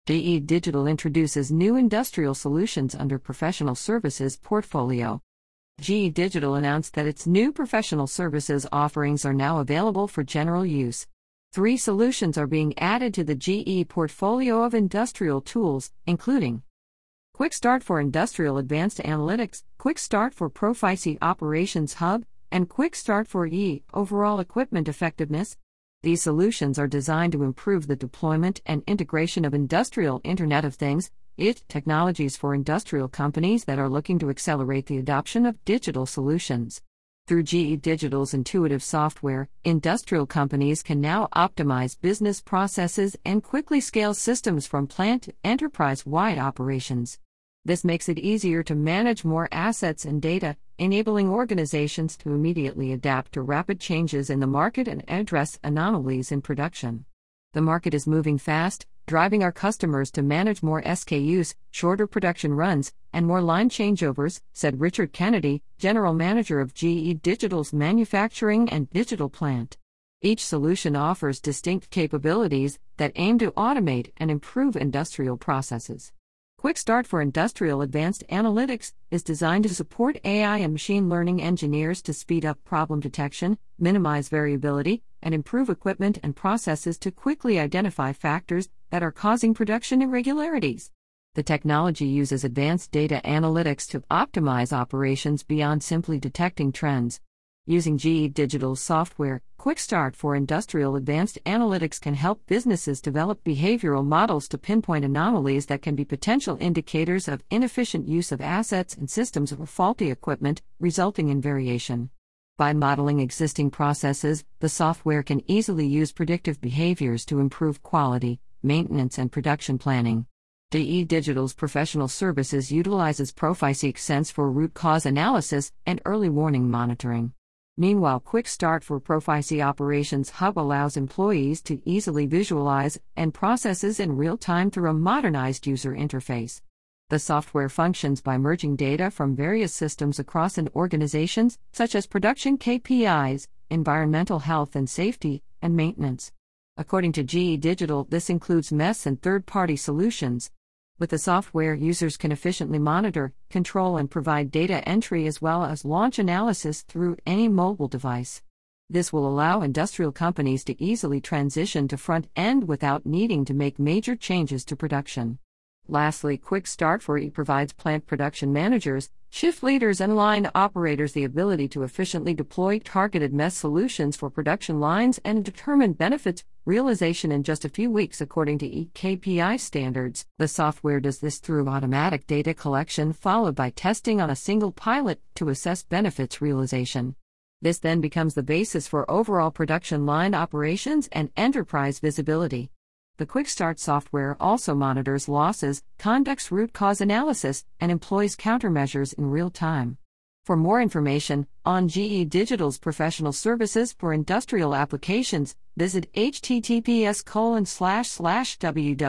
GE Digital introduces new industrial solutions under Professional Services portfolio. GE Digital announced that its new professional services offerings are now available for general use. 3 solutions are being added to the GE portfolio of industrial tools, including Quick Start for Industrial Advanced Analytics, Quick Start for Proficy Operations Hub, and Quick Start for Overall Equipment Effectiveness. These solutions are designed to improve the deployment and integration of industrial Internet of Things, technologies for industrial companies that are looking to accelerate the adoption of digital solutions. Through GE Digital's intuitive software, industrial companies can now optimize business processes and quickly scale systems from plant to enterprise-wide operations. This makes it easier to manage more assets and data, enabling organizations to immediately adapt to rapid changes in the market and address anomalies in production. The market is moving fast, driving our customers to manage more SKUs, shorter production runs, and more line changeovers, said Richard Kennedy, General Manager of GE Digital's Manufacturing and Digital Plant. Each solution offers distinct capabilities that aim to automate and improve industrial processes. Quick Start for Industrial Advanced Analytics is designed to support AI and machine learning engineers to speed up problem detection, minimize variability, and improve equipment and processes to quickly identify factors that are causing production irregularities. The technology uses advanced data analytics to optimize operations beyond simply detecting trends. Using GE Digital's software, Quick Start for Industrial Advanced Analytics can help businesses develop behavioral models to pinpoint anomalies that can be potential indicators of inefficient use of assets and systems or faulty equipment, resulting in variation. By modeling existing processes, the software can easily use predictive behaviors to improve quality, maintenance, and production planning. GE Digital's professional services utilizes Proficy Sense for root cause analysis and early warning monitoring. Meanwhile, Quick Start for Proficy Operations Hub allows employees to easily visualize and processes in real time through a modernized user interface. The software functions by merging data from various systems across an organization, such as production KPIs, environmental health and safety, and maintenance. According to GE Digital, this includes MES and third-party solutions. With the software, users can efficiently monitor, control, and provide data entry as well as launch analysis through any mobile device. This will allow industrial companies to easily transition to front end without needing to make major changes to production. Lastly, Quick Start for provides plant production managers, shift leaders, and line operators the ability to efficiently deploy targeted MES solutions for production lines and determine benefits realization in just a few weeks according to KPI standards. The software does this through automatic data collection followed by testing on a single pilot to assess benefits realization. This then becomes the basis for overall production line operations and enterprise visibility. The Quick Start software also monitors losses, conducts root cause analysis, and employs countermeasures in real time. For more information on GE Digital's professional services for industrial applications, visit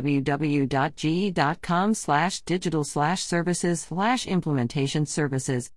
https://www.ge.com/digital/services/implementation services.